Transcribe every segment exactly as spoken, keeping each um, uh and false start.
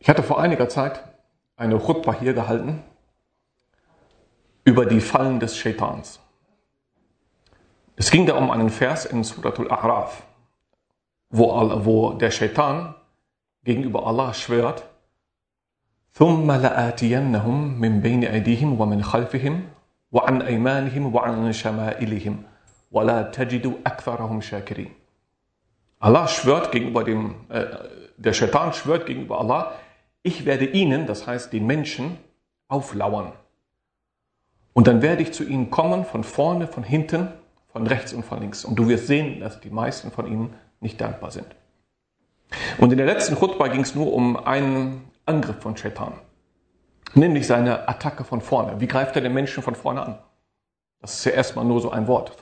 hatte vor einiger Zeit eine Khutbah hier gehalten über die Fallen des Shaitans. Es ging da um einen Vers in Suratul A'raf, wo, wo der Shaitan gegenüber Allah schwört: ثُمَّ لَآتِيَنَّهُمْ مِنْ بَيْنِ أَيْدِيهِمْ وَمِنْ خَلْفِهِمْ وَعَنْ أَيْمَانِهِمْ وَعَنْ شَمَائِلِهِمْ وَلَا تَجِدُ أَكْثَرَهُمْ شَاكِرِينَ. Allah schwört gegenüber dem, äh, der Shaitan schwört gegenüber Allah: Ich werde ihnen, das heißt den Menschen, auflauern. Und dann werde ich zu ihnen kommen, von vorne, von hinten, von rechts und von links. Und du wirst sehen, dass die meisten von ihnen nicht dankbar sind. Und in der letzten Khutbah ging es nur um einen Angriff von Shaitan. Nämlich seine Attacke von vorne. Wie greift er den Menschen von vorne an? Das ist ja erstmal nur so ein Wort.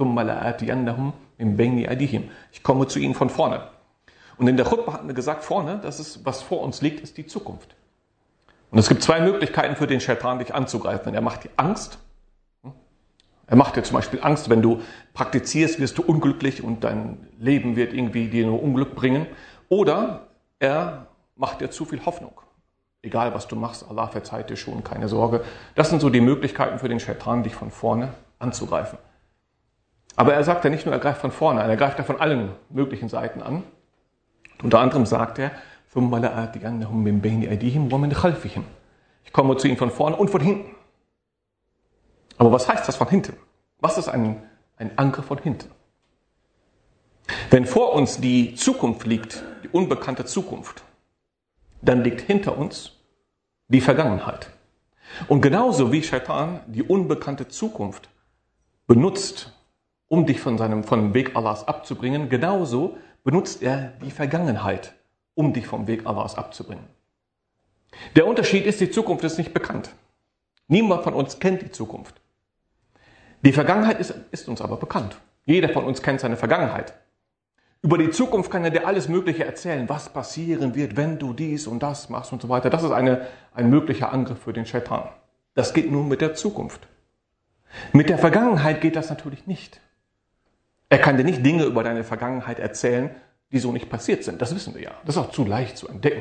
Ich komme zu ihnen von vorne. Und in der Khutbah hatten wir gesagt, vorne, das ist, was vor uns liegt, ist die Zukunft. Und es gibt zwei Möglichkeiten für den Shaitan, dich anzugreifen. Er macht dir Angst. Er macht dir zum Beispiel Angst, wenn du praktizierst, wirst du unglücklich und dein Leben wird irgendwie dir nur Unglück bringen. Oder er macht dir zu viel Hoffnung. Egal, was du machst, Allah verzeiht dir schon, keine Sorge. Das sind so die Möglichkeiten für den Shaitan, dich von vorne anzugreifen. Aber er sagt ja nicht nur, er greift von vorne an, er greift ja von allen möglichen Seiten an. Unter anderem sagt er: Ich komme zu ihnen von vorne und von hinten. Aber was heißt das von hinten? Was ist ein, ein Angriff von hinten? Wenn vor uns die Zukunft liegt, die unbekannte Zukunft, dann liegt hinter uns die Vergangenheit. Und genauso wie Shaitan die unbekannte Zukunft benutzt, um dich von seinem, von dem Weg Allahs abzubringen, genauso benutzt er die Vergangenheit, um dich vom Weg Allahs abzubringen. Der Unterschied ist, die Zukunft ist nicht bekannt. Niemand von uns kennt die Zukunft. Die Vergangenheit ist, ist uns aber bekannt. Jeder von uns kennt seine Vergangenheit. Über die Zukunft kann er dir alles Mögliche erzählen, was passieren wird, wenn du dies und das machst und so weiter. Das ist eine, ein möglicher Angriff für den Shaitan. Das geht nur mit der Zukunft. Mit der Vergangenheit geht das natürlich nicht. Er kann dir nicht Dinge über deine Vergangenheit erzählen, die so nicht passiert sind. Das wissen wir ja. Das ist auch zu leicht zu entdecken.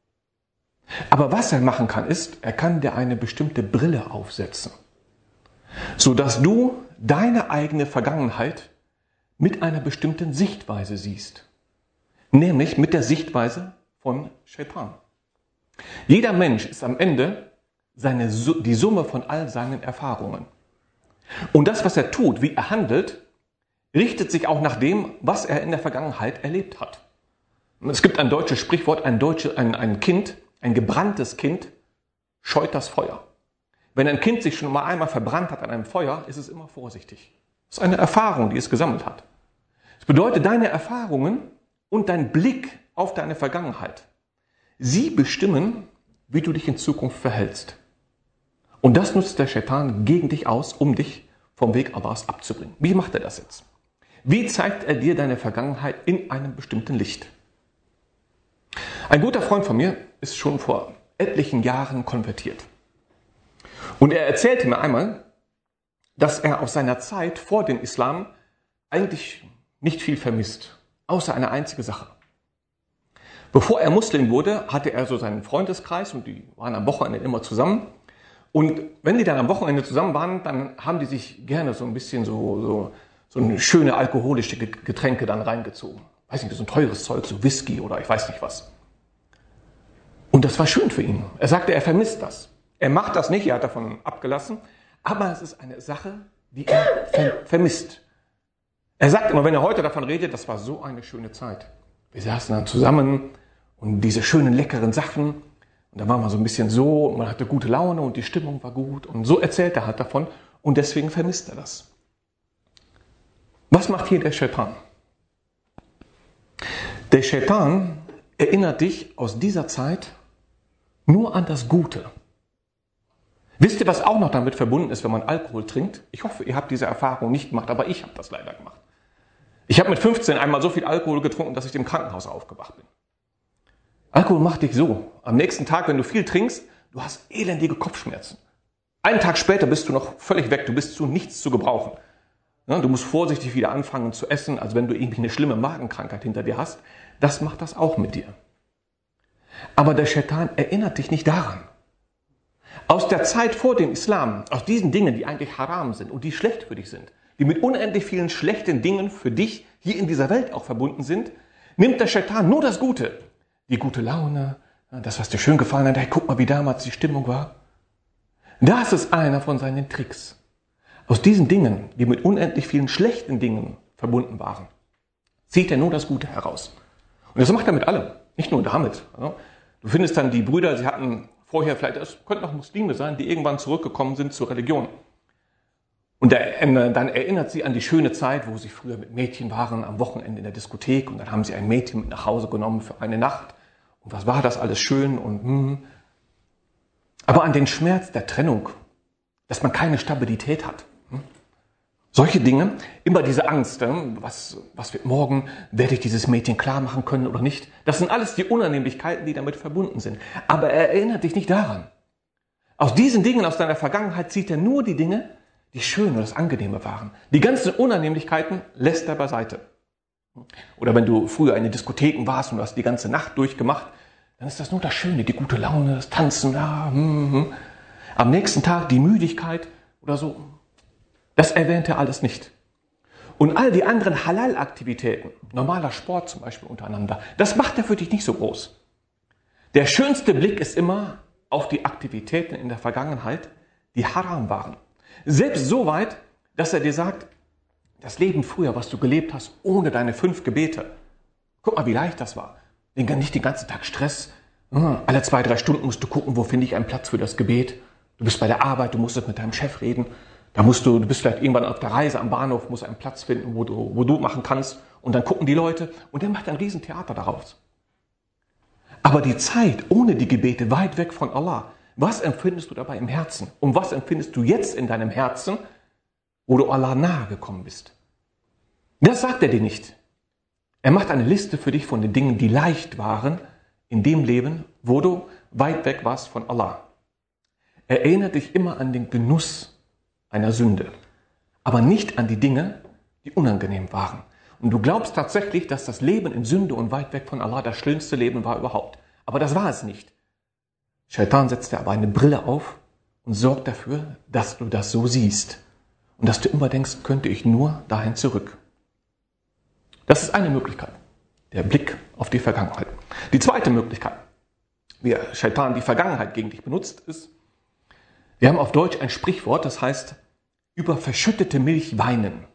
Aber was er machen kann, ist, er kann dir eine bestimmte Brille aufsetzen, sodass du deine eigene Vergangenheit mit einer bestimmten Sichtweise siehst. Nämlich mit der Sichtweise von Shaitan. Jeder Mensch ist am Ende seine, die Summe von all seinen Erfahrungen. Und das, was er tut, wie er handelt, richtet sich auch nach dem, was er in der Vergangenheit erlebt hat. Es gibt ein deutsches Sprichwort, ein, Deutsche, ein, ein Kind, ein gebranntes Kind scheut das Feuer. Wenn ein Kind sich schon mal einmal verbrannt hat an einem Feuer, ist es immer vorsichtig. Das ist eine Erfahrung, die es gesammelt hat. Das bedeutet, deine Erfahrungen und dein Blick auf deine Vergangenheit, sie bestimmen, wie du dich in Zukunft verhältst. Und das nutzt der Shaitan gegen dich aus, um dich vom Weg Allahs abzubringen. Wie macht er das jetzt? Wie zeigt er dir deine Vergangenheit in einem bestimmten Licht? Ein guter Freund von mir ist schon vor etlichen Jahren konvertiert. Und er erzählte mir einmal, dass er aus seiner Zeit vor dem Islam eigentlich nicht viel vermisst, außer eine einzige Sache. Bevor er Muslim wurde, hatte er so seinen Freundeskreis und die waren am Wochenende immer zusammen. Und wenn die dann am Wochenende zusammen waren, dann haben die sich gerne so ein bisschen so, so, so eine schöne alkoholische Getränke dann reingezogen. Weiß nicht, so ein teures Zeug, so Whisky oder ich weiß nicht was. Und das war schön für ihn. Er sagte, er vermisst das. Er macht das nicht, er hat davon abgelassen, aber es ist eine Sache, die er ver- vermisst. Er sagt immer, wenn er heute davon redet, das war so eine schöne Zeit. Wir saßen dann zusammen und diese schönen, leckeren Sachen, und da war man so ein bisschen so, und man hatte gute Laune und die Stimmung war gut. Und so erzählt er halt davon und deswegen vermisst er das. Was macht hier der Shaitan? Der Shaitan erinnert dich aus dieser Zeit nur an das Gute. Wisst ihr, was auch noch damit verbunden ist, wenn man Alkohol trinkt? Ich hoffe, ihr habt diese Erfahrung nicht gemacht, aber ich habe das leider gemacht. Ich habe mit fünfzehn einmal so viel Alkohol getrunken, dass ich im Krankenhaus aufgewacht bin. Alkohol macht dich so. Am nächsten Tag, wenn du viel trinkst, du hast elendige Kopfschmerzen. Einen Tag später bist du noch völlig weg, du bist zu nichts zu gebrauchen. Du musst vorsichtig wieder anfangen zu essen, als wenn du irgendwie eine schlimme Magenkrankheit hinter dir hast. Das macht das auch mit dir. Aber der Schaitan erinnert dich nicht daran. Aus der Zeit vor dem Islam, aus diesen Dingen, die eigentlich haram sind und die schlecht für dich sind, die mit unendlich vielen schlechten Dingen für dich hier in dieser Welt auch verbunden sind, nimmt der Schaitan nur das Gute. Die gute Laune, das, was dir schön gefallen hat, hey, guck mal, wie damals die Stimmung war. Das ist einer von seinen Tricks. Aus diesen Dingen, die mit unendlich vielen schlechten Dingen verbunden waren, zieht er nur das Gute heraus. Und das macht er mit allem, nicht nur damit. Du findest dann die Brüder, sie hatten vorher vielleicht, es könnten auch Muslime sein, die irgendwann zurückgekommen sind zur Religion. Und dann erinnert sie an die schöne Zeit, wo sie früher mit Mädchen waren, am Wochenende in der Diskothek. Und dann haben sie ein Mädchen mit nach Hause genommen für eine Nacht. Und was war das alles schön und hm. Aber an den Schmerz der Trennung, dass man keine Stabilität hat. Hm. Solche Dinge, immer diese Angst, was, was wird morgen, werde ich dieses Mädchen klar machen können oder nicht. Das sind alles die Unannehmlichkeiten, die damit verbunden sind. Aber er erinnert dich nicht daran. Aus diesen Dingen, aus deiner Vergangenheit zieht er nur die Dinge, die schön und das Angenehme waren. Die ganzen Unannehmlichkeiten lässt er beiseite. Oder wenn du früher in den Diskotheken warst und du hast die ganze Nacht durchgemacht, dann ist das nur das Schöne, die gute Laune, das Tanzen. Ja, hm, hm. Am nächsten Tag die Müdigkeit oder so. Das erwähnt er alles nicht. Und all die anderen Halal-Aktivitäten, normaler Sport zum Beispiel untereinander, das macht er für dich nicht so groß. Der schönste Blick ist immer auf die Aktivitäten in der Vergangenheit, die haram waren. Selbst so weit, dass er dir sagt, das Leben früher, was du gelebt hast, ohne deine fünf Gebete. Guck mal, wie leicht das war. Nicht den ganzen Tag Stress. Alle zwei, drei Stunden musst du gucken, wo finde ich einen Platz für das Gebet. Du bist bei der Arbeit, du musstest mit deinem Chef reden. Da musst du, du bist vielleicht irgendwann auf der Reise am Bahnhof, musst einen Platz finden, wo du, wo du machen kannst. Und dann gucken die Leute und der macht ein Riesentheater daraus. Aber die Zeit ohne die Gebete, weit weg von Allah, was empfindest du dabei im Herzen? Und was empfindest du jetzt in deinem Herzen, wo du Allah nahe gekommen bist? Das sagt er dir nicht. Er macht eine Liste für dich von den Dingen, die leicht waren in dem Leben, wo du weit weg warst von Allah. Er erinnert dich immer an den Genuss einer Sünde, aber nicht an die Dinge, die unangenehm waren. Und du glaubst tatsächlich, dass das Leben in Sünde und weit weg von Allah das schlimmste Leben war überhaupt. Aber das war es nicht. Schaitan setzt dir aber eine Brille auf und sorgt dafür, dass du das so siehst. Und dass du immer denkst, könnte ich nur dahin zurück. Das ist eine Möglichkeit, der Blick auf die Vergangenheit. Die zweite Möglichkeit, wie Schaitan die Vergangenheit gegen dich benutzt, ist, wir haben auf Deutsch ein Sprichwort, das heißt, über verschüttete Milch weinen.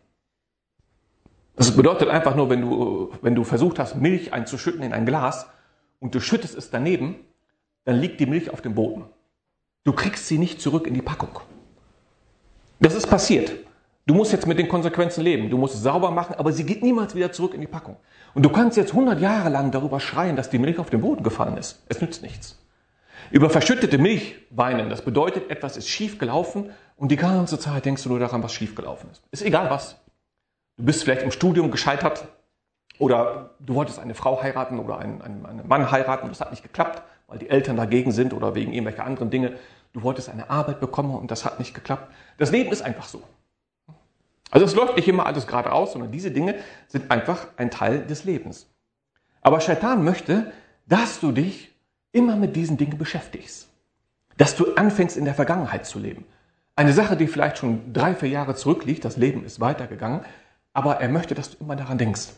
Das bedeutet einfach nur, wenn du, wenn du versucht hast, Milch einzuschütten in ein Glas und du schüttest es daneben, dann liegt die Milch auf dem Boden. Du kriegst sie nicht zurück in die Packung. Das ist passiert. Du musst jetzt mit den Konsequenzen leben. Du musst es sauber machen, aber sie geht niemals wieder zurück in die Packung. Und du kannst jetzt hundert Jahre lang darüber schreien, dass die Milch auf den Boden gefallen ist. Es nützt nichts. Über verschüttete Milch weinen, das bedeutet, etwas ist schief gelaufen und die ganze Zeit denkst du nur daran, was schief gelaufen ist. Ist egal was. Du bist vielleicht im Studium gescheitert oder du wolltest eine Frau heiraten oder einen, einen, einen Mann heiraten und das hat nicht geklappt, weil die Eltern dagegen sind oder wegen irgendwelcher anderen Dinge. Du wolltest eine Arbeit bekommen und das hat nicht geklappt. Das Leben ist einfach so. Also es läuft nicht immer alles geradeaus, sondern diese Dinge sind einfach ein Teil des Lebens. Aber Schaitan möchte, dass du dich immer mit diesen Dingen beschäftigst. Dass du anfängst, in der Vergangenheit zu leben. Eine Sache, die vielleicht schon drei, vier Jahre zurückliegt, das Leben ist weitergegangen, aber er möchte, dass du immer daran denkst.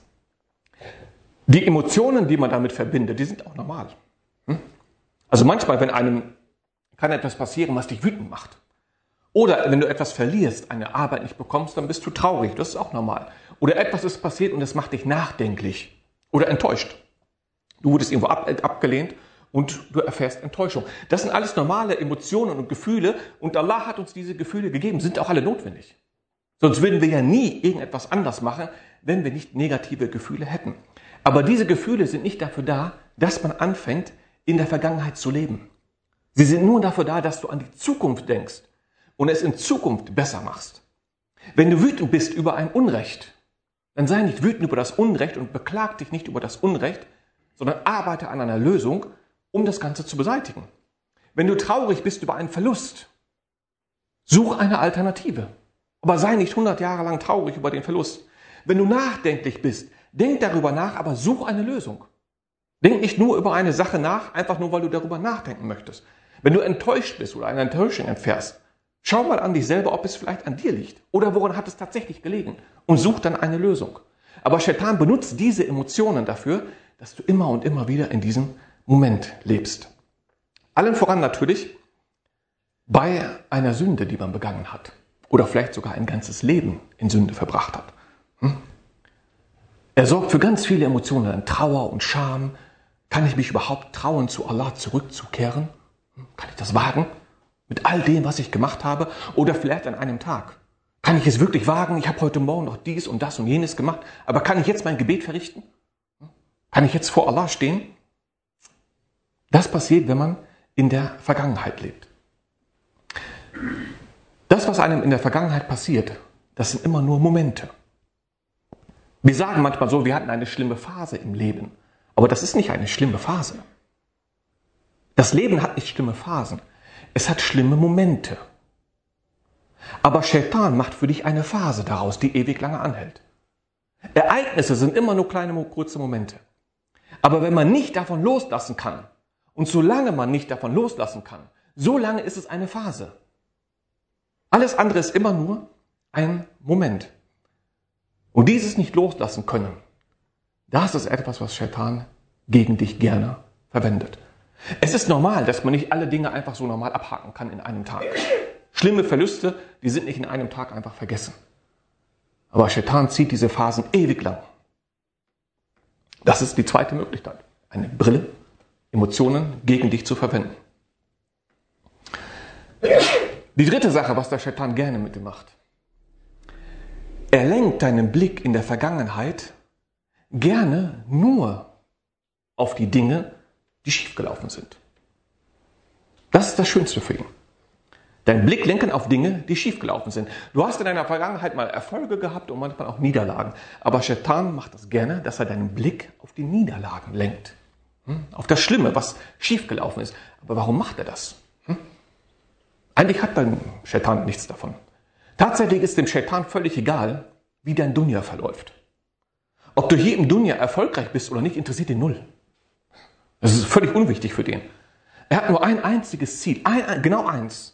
Die Emotionen, die man damit verbindet, die sind auch normal. Also manchmal, wenn einem kann etwas passieren, was dich wütend macht. Oder wenn du etwas verlierst, eine Arbeit nicht bekommst, dann bist du traurig, das ist auch normal. Oder etwas ist passiert und es macht dich nachdenklich oder enttäuscht. Du wurdest irgendwo ab, abgelehnt und du erfährst Enttäuschung. Das sind alles normale Emotionen und Gefühle und Allah hat uns diese Gefühle gegeben, sind auch alle notwendig. Sonst würden wir ja nie irgendetwas anders machen, wenn wir nicht negative Gefühle hätten. Aber diese Gefühle sind nicht dafür da, dass man anfängt, in der Vergangenheit zu leben. Sie sind nur dafür da, dass du an die Zukunft denkst und es in Zukunft besser machst. Wenn du wütend bist über ein Unrecht, dann sei nicht wütend über das Unrecht und beklag dich nicht über das Unrecht, sondern arbeite an einer Lösung, um das Ganze zu beseitigen. Wenn du traurig bist über einen Verlust, such eine Alternative. Aber sei nicht hundert Jahre lang traurig über den Verlust. Wenn du nachdenklich bist, denk darüber nach, aber such eine Lösung. Denk nicht nur über eine Sache nach, einfach nur, weil du darüber nachdenken möchtest. Wenn du enttäuscht bist oder eine Enttäuschung erfährst, schau mal an dich selber, ob es vielleicht an dir liegt oder woran hat es tatsächlich gelegen und such dann eine Lösung. Aber Shaitan benutzt diese Emotionen dafür, dass du immer und immer wieder in diesem Moment lebst. Allen voran natürlich bei einer Sünde, die man begangen hat oder vielleicht sogar ein ganzes Leben in Sünde verbracht hat. Hm? Er sorgt für ganz viele Emotionen, Trauer und Scham. Kann ich mich überhaupt trauen, zu Allah zurückzukehren? Hm? Kann ich das wagen? Mit all dem, was ich gemacht habe? Oder vielleicht an einem Tag? Kann ich es wirklich wagen? Ich habe heute Morgen noch dies und das und jenes gemacht, aber kann ich jetzt mein Gebet verrichten? Kann ich jetzt vor Allah stehen? Das passiert, wenn man in der Vergangenheit lebt. Das, was einem in der Vergangenheit passiert, das sind immer nur Momente. Wir sagen manchmal so, wir hatten eine schlimme Phase im Leben. Aber das ist nicht eine schlimme Phase. Das Leben hat nicht schlimme Phasen. Es hat schlimme Momente. Aber Shaitan macht für dich eine Phase daraus, die ewig lange anhält. Ereignisse sind immer nur kleine, kurze Momente. Aber wenn man nicht davon loslassen kann, und solange man nicht davon loslassen kann, so lange ist es eine Phase. Alles andere ist immer nur ein Moment. Und dieses nicht loslassen können, das ist etwas, was Shaitan gegen dich gerne verwendet. Es ist normal, dass man nicht alle Dinge einfach so normal abhaken kann in einem Tag. Schlimme Verluste, die sind nicht in einem Tag einfach vergessen. Aber Shaitan zieht diese Phasen ewig lang. Das ist die zweite Möglichkeit. Eine Brille, Emotionen gegen dich zu verwenden. Die dritte Sache, was der Shaitan gerne mit dir macht. Er lenkt deinen Blick in der Vergangenheit gerne nur auf die Dinge, die schiefgelaufen sind. Das ist das Schönste für ihn. Dein Blick lenken auf Dinge, die schiefgelaufen sind. Du hast in deiner Vergangenheit mal Erfolge gehabt und manchmal auch Niederlagen. Aber Shaitan macht das gerne, dass er deinen Blick auf die Niederlagen lenkt. Hm? Auf das Schlimme, was schiefgelaufen ist. Aber warum macht er das? Hm? Eigentlich hat dein Shaitan nichts davon. Tatsächlich ist dem Shaitan völlig egal, wie dein Dunya verläuft. Ob du hier im Dunya erfolgreich bist oder nicht, interessiert ihn null. Das ist völlig unwichtig für den. Er hat nur ein einziges Ziel, ein, ein, genau eins.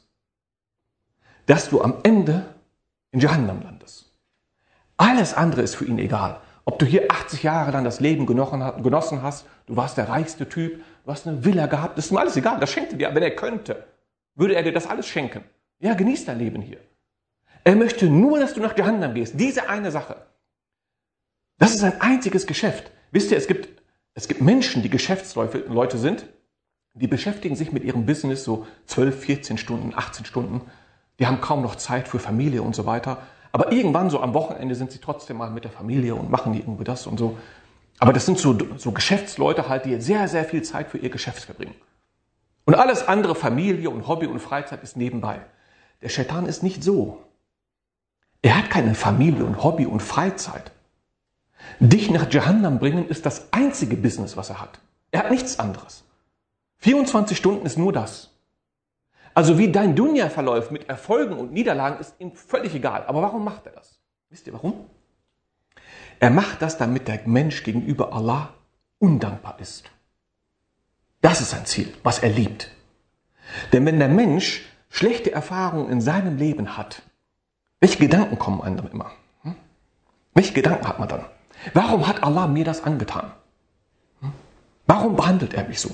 Dass du am Ende in Jahannam landest. Alles andere ist für ihn egal. Ob du hier achtzig Jahre lang das Leben genossen hast, du warst der reichste Typ, du hast eine Villa gehabt, das ist ihm alles egal, das schenkt er dir. Wenn er könnte, würde er dir das alles schenken. Ja, genieß dein Leben hier. Er möchte nur, dass du nach Jahannam gehst. Diese eine Sache. Das ist ein einziges Geschäft. Wisst ihr, es gibt, es gibt Menschen, die Geschäftsleute sind, die beschäftigen sich mit ihrem Business so zwölf, vierzehn Stunden, achtzehn Stunden. Die haben kaum noch Zeit für Familie und so weiter. Aber irgendwann so am Wochenende sind sie trotzdem mal mit der Familie und machen irgendwie das und so. Aber das sind so, so Geschäftsleute halt, die sehr, sehr viel Zeit für ihr Geschäft verbringen. Und alles andere, Familie und Hobby und Freizeit, ist nebenbei. Der Shaitan ist nicht so. Er hat keine Familie und Hobby und Freizeit. Dich nach Jahannam bringen ist das einzige Business, was er hat. Er hat nichts anderes. vierundzwanzig Stunden ist nur das. Also wie dein Dunya verläuft mit Erfolgen und Niederlagen, ist ihm völlig egal. Aber warum macht er das? Wisst ihr warum? Er macht das, damit der Mensch gegenüber Allah undankbar ist. Das ist sein Ziel, was er liebt. Denn wenn der Mensch schlechte Erfahrungen in seinem Leben hat, welche Gedanken kommen einem dann immer? Hm? Welche Gedanken hat man dann? Warum hat Allah mir das angetan? Hm? Warum behandelt er mich so?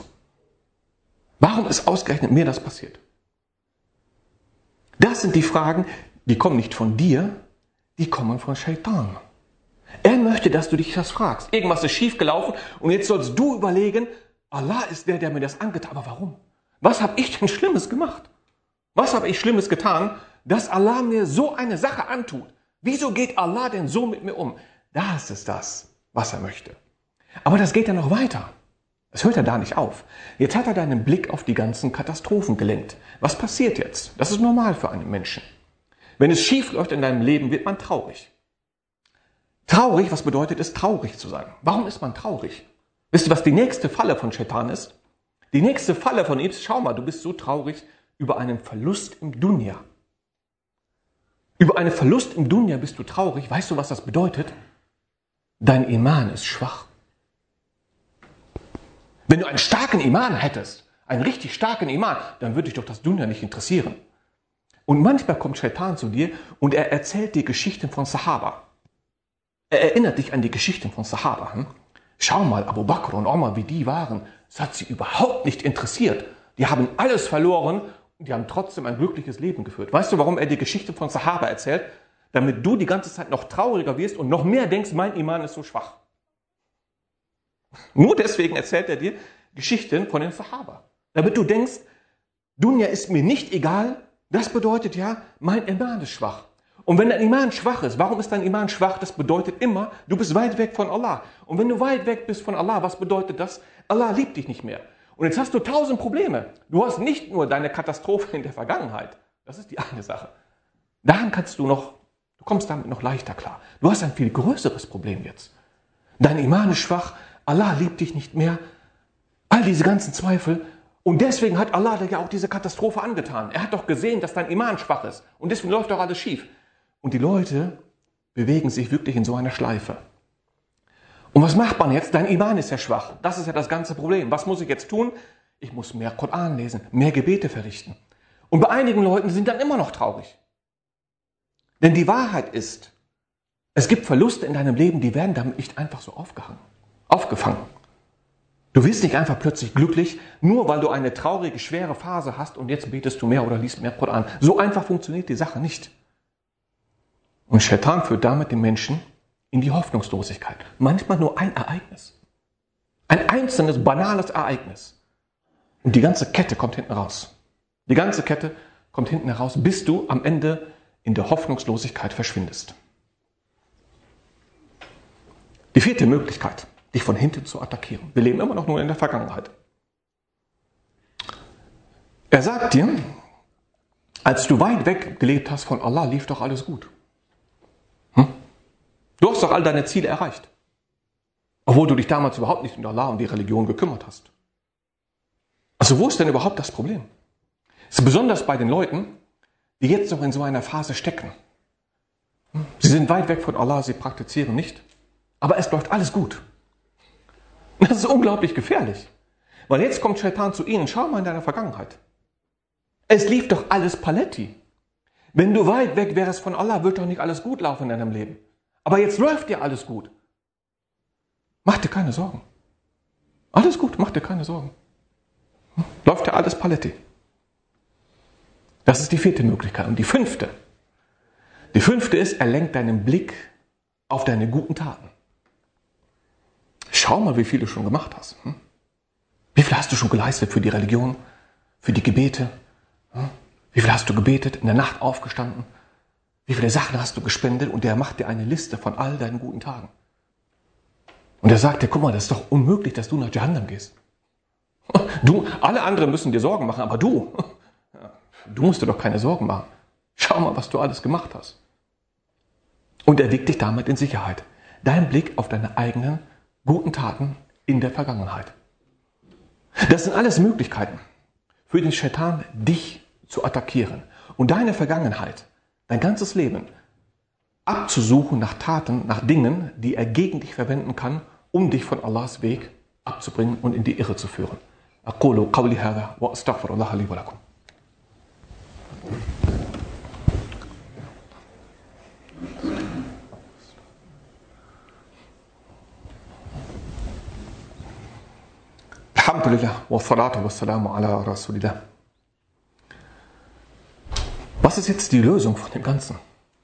Warum ist ausgerechnet mir das passiert? Das sind die Fragen, die kommen nicht von dir, die kommen von Shaitan. Er möchte, dass du dich das fragst. Irgendwas ist schiefgelaufen und jetzt sollst du überlegen, Allah ist der, der mir das angetan hat. Aber warum? Was habe ich denn Schlimmes gemacht? Was habe ich Schlimmes getan, dass Allah mir so eine Sache antut? Wieso geht Allah denn so mit mir um? Das ist das, was er möchte. Aber das geht ja noch weiter. Es hört ja da nicht auf. Jetzt hat er deinen Blick auf die ganzen Katastrophen gelenkt. Was passiert jetzt? Das ist normal für einen Menschen. Wenn es schief läuft in deinem Leben, wird man traurig. Traurig, was bedeutet es, traurig zu sein? Warum ist man traurig? Wisst ihr, was die nächste Falle von Shaitan ist? Die nächste Falle von ihm ist, schau mal, du bist so traurig über einen Verlust im Dunya. Über einen Verlust im Dunya bist du traurig. Weißt du, was das bedeutet? Dein Iman ist schwach. Wenn du einen starken Iman hättest, einen richtig starken Iman, dann würde dich doch das Dunya nicht interessieren. Und manchmal kommt Shaitan zu dir und er erzählt dir Geschichten von Sahaba. Er erinnert dich an die Geschichten von Sahaba. Hm? Schau mal, Abu Bakr und Omar, wie die waren. Das hat sie überhaupt nicht interessiert. Die haben alles verloren und die haben trotzdem ein glückliches Leben geführt. Weißt du, warum er die Geschichte von Sahaba erzählt? Damit du die ganze Zeit noch trauriger wirst und noch mehr denkst, mein Iman ist so schwach. Nur deswegen erzählt er dir Geschichten von den Sahaba. Damit du denkst, Dunya ist mir nicht egal, das bedeutet ja, mein Iman ist schwach. Und wenn dein Iman schwach ist, warum ist dein Iman schwach? Das bedeutet immer, du bist weit weg von Allah. Und wenn du weit weg bist von Allah, was bedeutet das? Allah liebt dich nicht mehr. Und jetzt hast du tausend Probleme. Du hast nicht nur deine Katastrophe in der Vergangenheit. Das ist die eine Sache. Daran kannst du noch, du kommst damit noch leichter klar. Du hast ein viel größeres Problem jetzt. Dein Iman ist schwach, Allah liebt dich nicht mehr. All diese ganzen Zweifel. Und deswegen hat Allah dir ja auch diese Katastrophe angetan. Er hat doch gesehen, dass dein Iman schwach ist. Und deswegen läuft doch alles schief. Und die Leute bewegen sich wirklich in so einer Schleife. Und was macht man jetzt? Dein Iman ist ja schwach. Das ist ja das ganze Problem. Was muss ich jetzt tun? Ich muss mehr Koran lesen, mehr Gebete verrichten. Und bei einigen Leuten sind dann immer noch traurig. Denn die Wahrheit ist, es gibt Verluste in deinem Leben, die werden damit nicht einfach so aufgehangen, aufgefangen. Du wirst nicht einfach plötzlich glücklich, nur weil du eine traurige, schwere Phase hast und jetzt betest du mehr oder liest mehr Koran. So einfach funktioniert die Sache nicht. Und Shaitan führt damit den Menschen in die Hoffnungslosigkeit. Manchmal nur ein Ereignis. Ein einzelnes, banales Ereignis. Und die ganze Kette kommt hinten raus. Die ganze Kette kommt hinten heraus, bis du am Ende in der Hoffnungslosigkeit verschwindest. Die vierte Möglichkeit, dich von hinten zu attackieren. Wir leben immer noch nur in der Vergangenheit. Er sagt dir, als du weit weg gelebt hast von Allah, lief doch alles gut. Hm? Du hast doch all deine Ziele erreicht. Obwohl du dich damals überhaupt nicht um Allah und die Religion gekümmert hast. Also wo ist denn überhaupt das Problem? Es ist besonders bei den Leuten, die jetzt noch in so einer Phase stecken. Sie sind weit weg von Allah, sie praktizieren nicht. Aber es läuft alles gut. Das ist unglaublich gefährlich. Weil jetzt kommt Shaitan zu ihnen, schau mal in deiner Vergangenheit. Es lief doch alles paletti. Wenn du weit weg wärst von Allah, wird doch nicht alles gut laufen in deinem Leben. Aber jetzt läuft dir alles gut. Mach dir keine Sorgen. Alles gut, mach dir keine Sorgen. Läuft dir alles paletti. Das ist die vierte Möglichkeit. Und die fünfte. Die fünfte ist, er lenkt deinen Blick auf deine guten Taten. Schau mal, wie viel du schon gemacht hast. Hm? Wie viel hast du schon geleistet für die Religion, für die Gebete? Hm? Wie viel hast du gebetet, in der Nacht aufgestanden? Wie viele Sachen hast du gespendet? Und der macht dir eine Liste von all deinen guten Tagen. Und er sagt dir, guck mal, das ist doch unmöglich, dass du nach Jahannam gehst. Du, alle anderen müssen dir Sorgen machen, aber du, du musst dir doch keine Sorgen machen. Schau mal, was du alles gemacht hast. Und er wiegt dich damit in Sicherheit. Dein Blick auf deine eigenen guten Taten in der Vergangenheit. Das sind alles Möglichkeiten für den Shaitan, dich zu attackieren und deine Vergangenheit, dein ganzes Leben abzusuchen nach Taten, nach Dingen, die er gegen dich verwenden kann, um dich von Allahs Weg abzubringen und in die Irre zu führen. أقول قولي هذا وأستغفر الله لي ولكم. Alhamdulillah wa salatu wa salamu ala Rasulillah. Was ist jetzt die Lösung von dem Ganzen?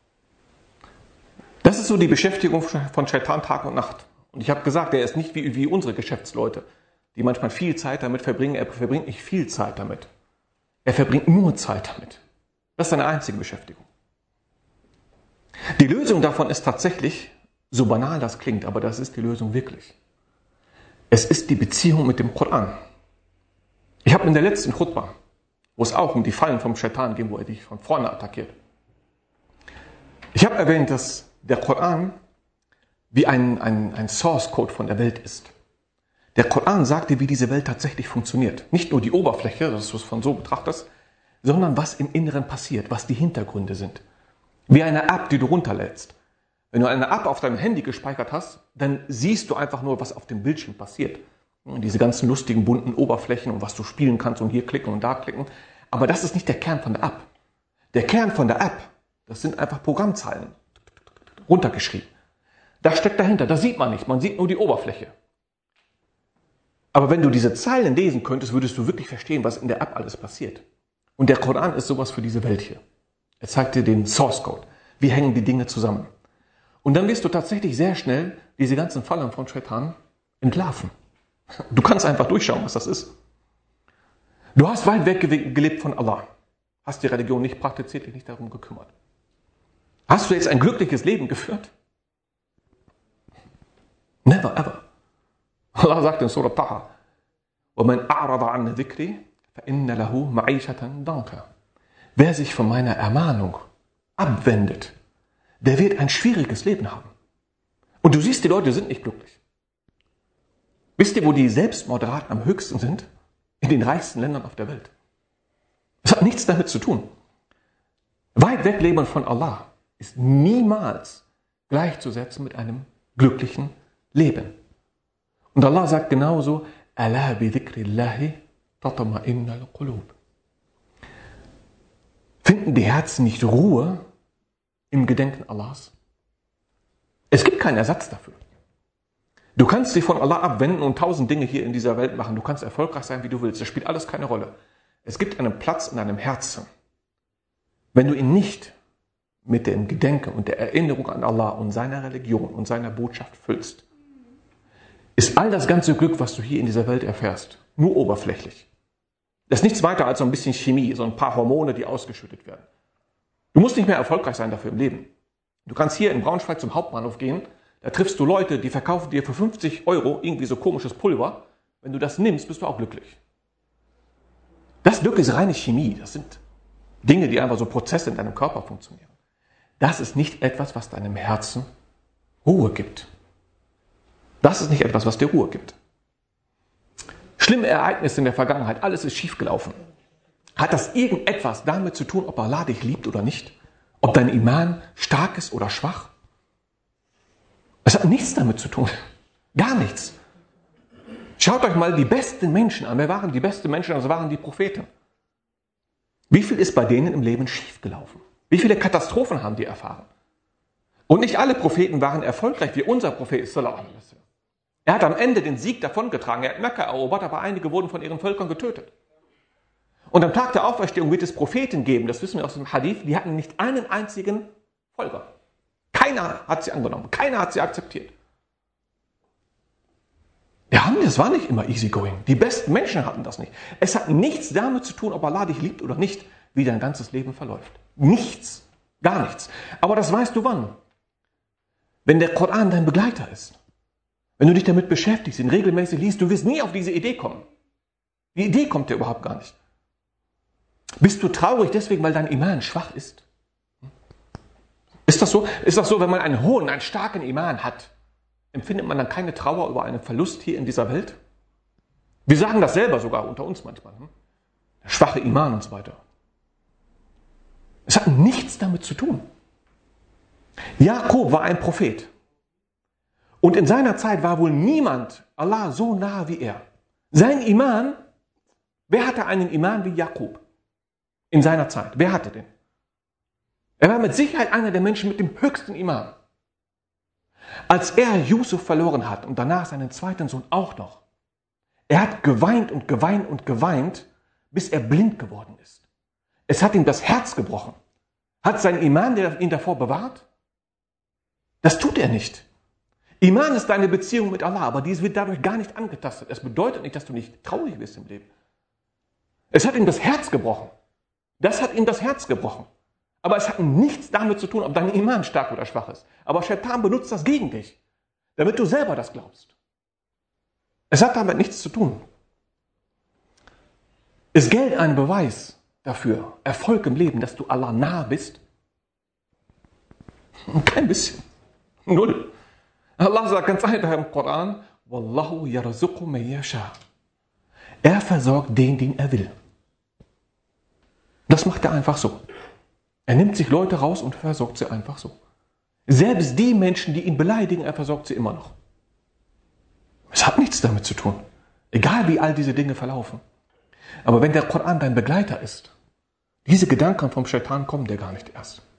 Das ist so die Beschäftigung von Shaitan Tag und Nacht. Und ich habe gesagt, er ist nicht wie, wie unsere Geschäftsleute, die manchmal viel Zeit damit verbringen. Er verbringt nicht viel Zeit damit. Er verbringt nur Zeit damit. Das ist seine einzige Beschäftigung. Die Lösung davon ist tatsächlich, so banal das klingt, aber das ist die Lösung wirklich. Es ist die Beziehung mit dem Koran. Ich habe in der letzten Khutbah, wo es auch um die Fallen vom Shaitan ging, wo er dich von vorne attackiert. Ich habe erwähnt, dass der Koran wie ein, ein, ein Source Code von der Welt ist. Der Koran sagt dir, wie diese Welt tatsächlich funktioniert. Nicht nur die Oberfläche, dass du es von so betrachtest, sondern was im Inneren passiert, was die Hintergründe sind. Wie eine App, die du runterlädst. Wenn du eine App auf deinem Handy gespeichert hast, dann siehst du einfach nur, was auf dem Bildschirm passiert. Diese ganzen lustigen, bunten Oberflächen und was du spielen kannst und hier klicken und da klicken. Aber das ist nicht der Kern von der App. Der Kern von der App, das sind einfach Programmzeilen, runtergeschrieben. Das steckt dahinter, das sieht man nicht, man sieht nur die Oberfläche. Aber wenn du diese Zeilen lesen könntest, würdest du wirklich verstehen, was in der App alles passiert. Und der Koran ist sowas für diese Welt hier. Er zeigt dir den Source Code. Wie hängen die Dinge zusammen? Und dann wirst du tatsächlich sehr schnell diese ganzen Fallen von Shaitan entlarven. Du kannst einfach durchschauen, was das ist. Du hast weit weg gelebt von Allah. Hast die Religion nicht praktiziert, dich nicht darum gekümmert. Hast du jetzt ein glückliches Leben geführt? Never ever. Allah sagt in Surah Taha, وَمَنْ أَعْرَضَ عَنْ ذِكْرِي فَإِنَّ لَهُ مَعِيشَةً ضَنْكًا. Wer sich von meiner Ermahnung abwendet, der wird ein schwieriges Leben haben. Und du siehst, die Leute sind nicht glücklich. Wisst ihr, wo die Selbstmordraten am höchsten sind? In den reichsten Ländern auf der Welt. Das hat nichts damit zu tun. Weit weg leben von Allah ist niemals gleichzusetzen mit einem glücklichen Leben. Und Allah sagt genauso, Ala bi dhikrillahi tatma'innul qulub. Finden die Herzen nicht Ruhe im Gedenken Allahs? Es gibt keinen Ersatz dafür. Du kannst dich von Allah abwenden und tausend Dinge hier in dieser Welt machen. Du kannst erfolgreich sein, wie du willst. Das spielt alles keine Rolle. Es gibt einen Platz in deinem Herzen. Wenn du ihn nicht mit dem Gedenken und der Erinnerung an Allah und seiner Religion und seiner Botschaft füllst, ist all das ganze Glück, was du hier in dieser Welt erfährst, nur oberflächlich. Das ist nichts weiter als so ein bisschen Chemie, so ein paar Hormone, die ausgeschüttet werden. Du musst nicht mehr erfolgreich sein dafür im Leben. Du kannst hier in Braunschweig zum Hauptbahnhof gehen, da triffst du Leute, die verkaufen dir für fünfzig Euro irgendwie so komisches Pulver. Wenn du das nimmst, bist du auch glücklich. Das Glück ist reine Chemie. Das sind Dinge, die einfach so Prozesse in deinem Körper funktionieren. Das ist nicht etwas, was deinem Herzen Ruhe gibt. Das ist nicht etwas, was dir Ruhe gibt. Schlimme Ereignisse in der Vergangenheit, alles ist schiefgelaufen. Hat das irgendetwas damit zu tun, ob Allah dich liebt oder nicht? Ob dein Iman stark ist oder schwach? Es hat nichts damit zu tun. Gar nichts. Schaut euch mal die besten Menschen an. Wer waren die besten Menschen? Das waren die Propheten. Wie viel ist bei denen im Leben schiefgelaufen? Wie viele Katastrophen haben die erfahren? Und nicht alle Propheten waren erfolgreich, wie unser Prophet sallallahu alaihi wasallam. Er hat am Ende den Sieg davongetragen. Er hat Mekka erobert, aber einige wurden von ihren Völkern getötet. Und am Tag der Auferstehung wird es Propheten geben, das wissen wir aus dem Hadith, die hatten nicht einen einzigen Folger. Keiner hat sie angenommen, keiner hat sie akzeptiert. Wir haben, das war nicht immer easygoing. Die besten Menschen hatten das nicht. Es hat nichts damit zu tun, ob Allah dich liebt oder nicht, wie dein ganzes Leben verläuft. Nichts, gar nichts. Aber das weißt du wann? Wenn der Koran dein Begleiter ist. Wenn du dich damit beschäftigst, ihn regelmäßig liest, du wirst nie auf diese Idee kommen. Die Idee kommt dir überhaupt gar nicht. Bist du traurig deswegen, weil dein Iman schwach ist? Ist das so? Ist das so, wenn man einen hohen, einen starken Iman hat, empfindet man dann keine Trauer über einen Verlust hier in dieser Welt? Wir sagen das selber sogar unter uns manchmal. Hm? Der schwache Iman und so weiter. Es hat nichts damit zu tun. Jakob war ein Prophet. Und in seiner Zeit war wohl niemand Allah so nah wie er. Sein Iman, wer hatte einen Iman wie Jakob? In seiner Zeit. Wer hatte den? Er war mit Sicherheit einer der Menschen mit dem höchsten Iman. Als er Yusuf verloren hat und danach seinen zweiten Sohn auch noch, er hat geweint und geweint und geweint, bis er blind geworden ist. Es hat ihm das Herz gebrochen. Hat sein Iman ihn davor bewahrt? Das tut er nicht. Iman ist deine Beziehung mit Allah, aber dies wird dadurch gar nicht angetastet. Es bedeutet nicht, dass du nicht traurig bist im Leben. Es hat ihm das Herz gebrochen. Das hat ihm das Herz gebrochen. Aber es hat nichts damit zu tun, ob dein Iman stark oder schwach ist. Aber Shaitan benutzt das gegen dich, damit du selber das glaubst. Es hat damit nichts zu tun. Ist Geld ein Beweis dafür, Erfolg im Leben, dass du Allah nahe bist? Kein bisschen. Null. Allah sagt ganz einfach im Koran, Wallahu yarzuqu man yasha. Er versorgt den, den er will. Das macht er einfach so. Er nimmt sich Leute raus und versorgt sie einfach so. Selbst die Menschen, die ihn beleidigen, er versorgt sie immer noch. Es hat nichts damit zu tun. Egal wie all diese Dinge verlaufen. Aber wenn der Koran dein Begleiter ist, diese Gedanken vom Shaitan kommen dir gar nicht erst.